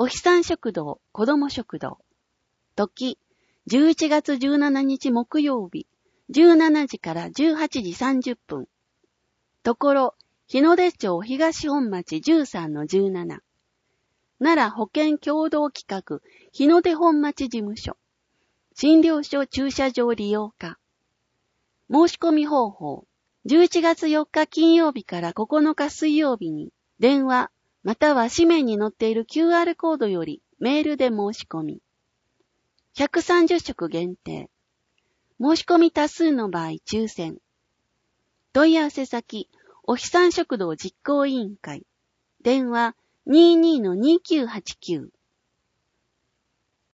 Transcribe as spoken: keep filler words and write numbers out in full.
おひさん食堂子ども食堂。時、じゅういちがつじゅうしちにち木曜日、じゅうしちじからじゅうはちじさんじゅっぷん。ところ、日の出町東本町じゅうさんのじゅうなな。奈良保健共同企画日の出本町事務所。診療所駐車場利用課。申し込み方法。じゅういちがつよっか金曜日からここのか水曜日に電話または紙面に載っている キューアール コードよりメールで申し込み。ひゃくさんじゅっしょく限定。申し込み多数の場合抽選。問い合わせ先、おひさん食堂実行委員会。電話 にじゅうにのにきゅうはちきゅう。